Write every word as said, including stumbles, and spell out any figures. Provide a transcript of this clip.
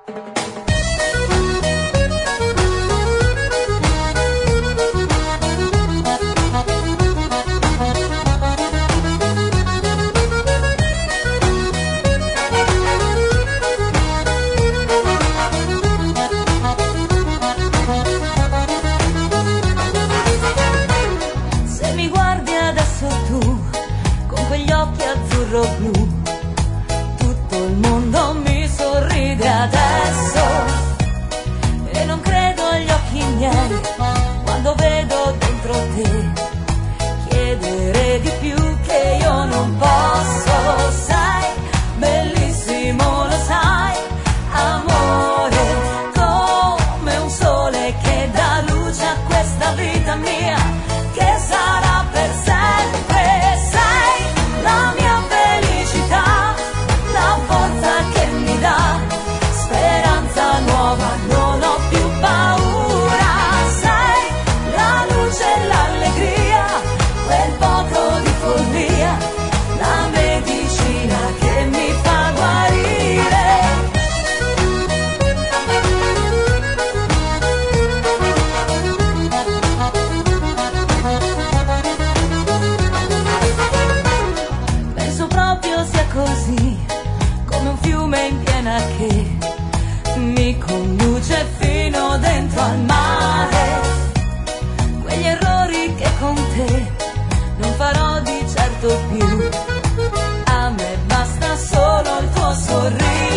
Blu, tutto il mondo mi sorride adesso e non credo agli occhi miei quando vedo dentro te chiedere di più che io non posso. Sei bellissimo, lo sai, amore, come un sole che dà luce a questa vita mia che sarà per sempre. Sei la mia non ho più paura, sei la luce e l'allegria, quel poco di follia, la medicina che mi fa guarire. Penso proprio sia così, come un fiume in piena che mi conduce fino dentro al mare. Quegli errori che con te non farò di certo più. A me basta solo il tuo sorriso.